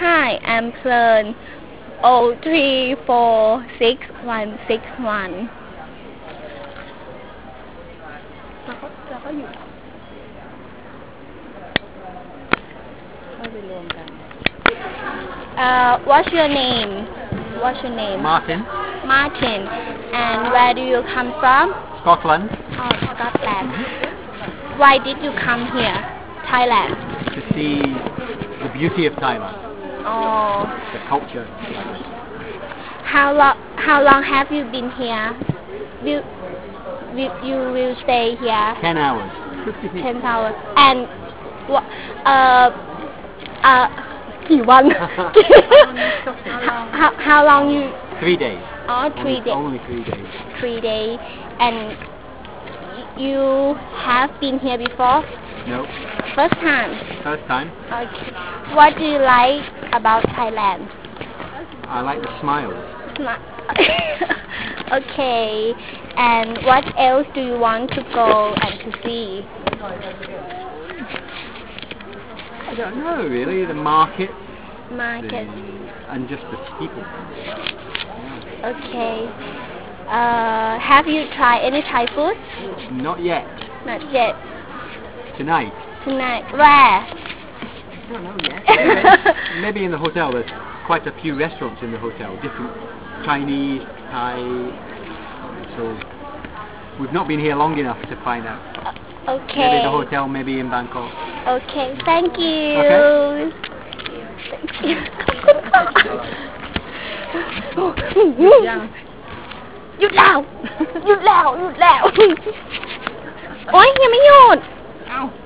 Hi, I'm Plern 0346161. แล้วก็อยู่เข้าไปรวมกัน What's your name? What's your name? Martin. Martin. And where do you come from? Scotland. Oh, Scotland. Why did you come here? Thailand. To see the beauty of Thailand. Oh. The culture. How long have you been here? You will stay here? 10 hours. 10 hours. And what? กี่วัน how long you? 3 days. Oh, 3 days. Only 3 days. 3 days. And you have been here before? No. First time? First time. Okay. What do you like about Thailand? I like the smiles. Okay. And what else do you want to go and to see? I don't know really. The market. Market. And just the people. Okay. Have you tried any Thai food? Not yet. Not yet. Tonight. Tonight. Where? I don't know yet. Maybe in the hotel. There's quite a few restaurants in the hotel. Different Chinese, Thai. So we've not been here long enough to find out. Okay. Maybe the hotel, maybe in Bangkok. Okay. Thank you. Okay. หยุดแล้ว โอ๊ยยังไม่หยุด